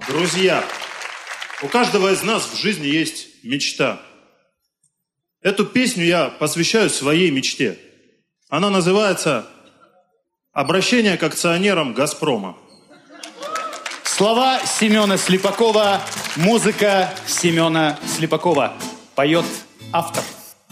Друзья, у каждого из нас в жизни есть мечта. Эту песню я посвящаю своей мечте. Она называется «Обращение к акционерам Газпрома». Слова Семена Слепакова, музыка Семена Слепакова. Поет автор.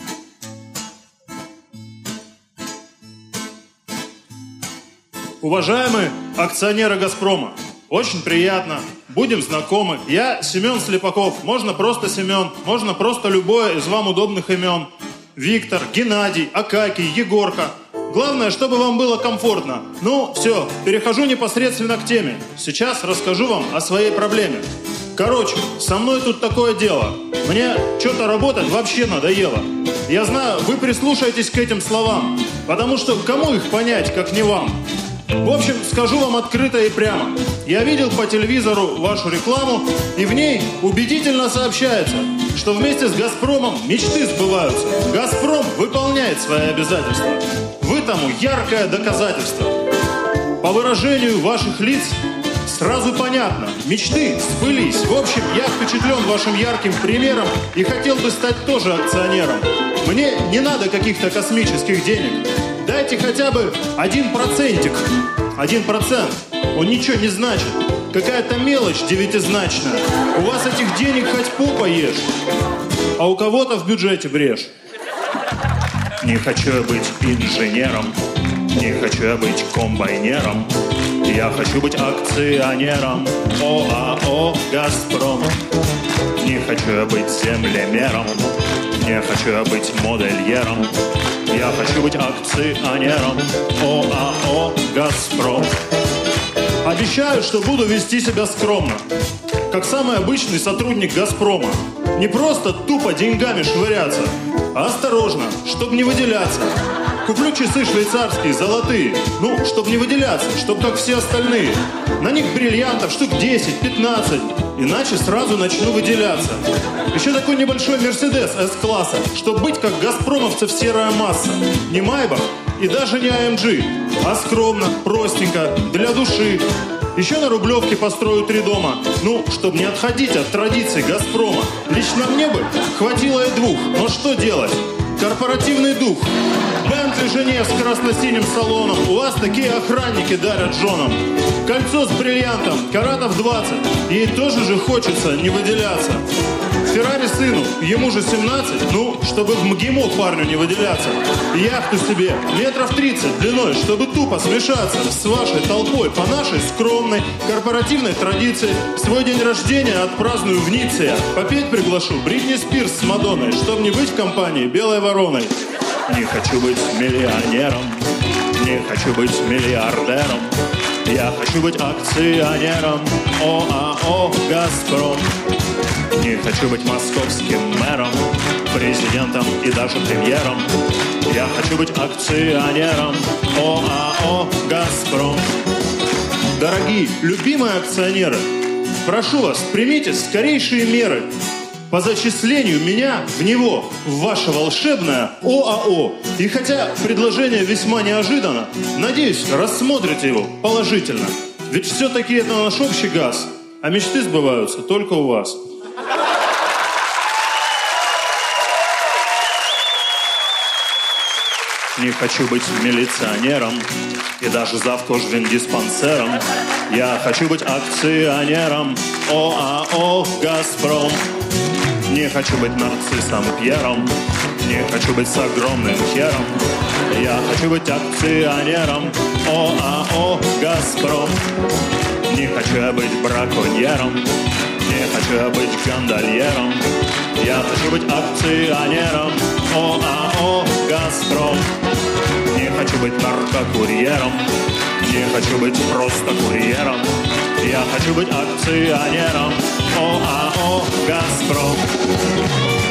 Уважаемые акционеры «Газпрома», очень приятно, будем знакомы. Я Семен Слепаков, можно просто Семен, можно просто любое из вам удобных имен. Виктор, Геннадий, Акакий, Егорка. Главное, чтобы вам было комфортно. Ну, все, перехожу непосредственно к теме. Сейчас расскажу вам о своей проблеме. Короче, со мной тут такое дело. Мне что-то работать вообще надоело. Я знаю, вы прислушаетесь к этим словам, потому что кому их понять, как не вам? В общем, скажу вам открыто и прямо. Я видел по телевизору вашу рекламу, и в ней убедительно сообщается, что вместе с «Газпромом» мечты сбываются. «Газпром» выполняет свои обязательства. Вы тому яркое доказательство. По выражению ваших лиц сразу понятно, мечты сбылись. В общем, я впечатлен вашим ярким примером и хотел бы стать тоже акционером. Мне не надо каких-то космических денег. Дайте хотя бы 1%. 1%. Он ничего не значит. Какая-то мелочь девятизначная. У вас этих денег хоть попа ешь, а у кого-то в бюджете брешь. Не хочу я быть инженером, не хочу я быть комбайнером. Я хочу быть акционером ОАО «Газпром». Не хочу я быть землемером, не хочу я быть модельером. Я хочу быть акционером ОАО «Газпром». Обещаю, что буду вести себя скромно, как самый обычный сотрудник «Газпрома». Не просто тупо деньгами швыряться, а осторожно, чтобы не выделяться. Куплю часы швейцарские, золотые, ну, чтобы не выделяться, чтобы как все остальные. На них бриллиантов штук 10-15, иначе сразу начну выделяться. Еще такой небольшой Мерседес С-класса, чтобы быть как газпромовцев серая масса. Не Майбах и даже не АМГ, а скромно, простенько, для души. Еще на Рублевке построю 3 дома, ну, чтобы не отходить от традиций «Газпрома». Лично мне бы хватило и 2, но что делать? Корпоративный дух. Бентли жене с красно-синим салоном. У вас такие охранники дарят женам. Кольцо с бриллиантом, каратов 20. Ей тоже же хочется не выделяться. Феррари сыну, ему же 17. Ну, чтобы в МГИМО парню не выделяться. Яхту себе метров 30 длиной, чтобы тупо смешаться с вашей толпой по нашей скромной корпоративной традиции. Свой день рождения отпраздную в Ницце. Попеть приглашу Бритни Спирс с Мадонной, чтобы не быть в компании белой вороной. Не хочу быть миллионером, не хочу быть миллиардером. Я хочу быть акционером ОАО «Газпром». Не хочу быть московским мэром, президентом и даже премьером. Я хочу быть акционером ОАО «Газпром». Дорогие, любимые акционеры, прошу вас, примите скорейшие меры по зачислению меня в него, в ваше волшебное ОАО. И хотя предложение весьма неожиданно, надеюсь, рассмотрите его положительно. Ведь все-таки это наш общий газ, а мечты сбываются только у вас. Не хочу быть милиционером и даже завкожвендиспансером. Я хочу быть акционером ОАО «Газпром». Не хочу быть нарциссом Пьером, не хочу быть с огромным хером. Я хочу быть акционером ОАО «Газпром». Не хочу я быть браконьером, не хочу я быть гондольером. Я хочу быть акционером ОАО «Газпром». Не хочу быть наркокурьером, не хочу быть просто курьером. Я хочу быть акционером ОАО «Газпром».